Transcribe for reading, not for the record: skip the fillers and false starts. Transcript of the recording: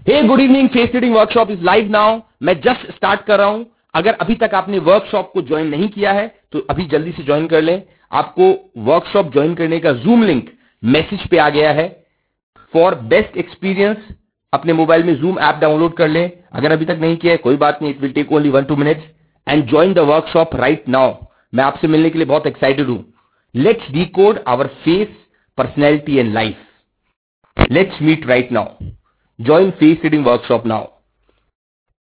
Hey good evening, face reading workshop is live now. मैं just start कर रहा हूं। अगर अभी तक आपने वर्कशॉप को ज्वाइन नहीं किया है तो अभी जल्दी से ज्वाइन कर लें। आपको वर्कशॉप ज्वाइन करने का जूम लिंक मैसेज पे आ गया है। फॉर बेस्ट एक्सपीरियंस अपने मोबाइल में जूम ऐप डाउनलोड कर लें। अगर अभी तक नहीं किया है कोई बात नहीं, it will take only 1-2 minutes and join the workshop right now. मैं आपसे मिलने के लिए बहुत एक्साइटेड हूं। Let's decode our face, personality and life. Let's meet right now. Join face reading workshop now.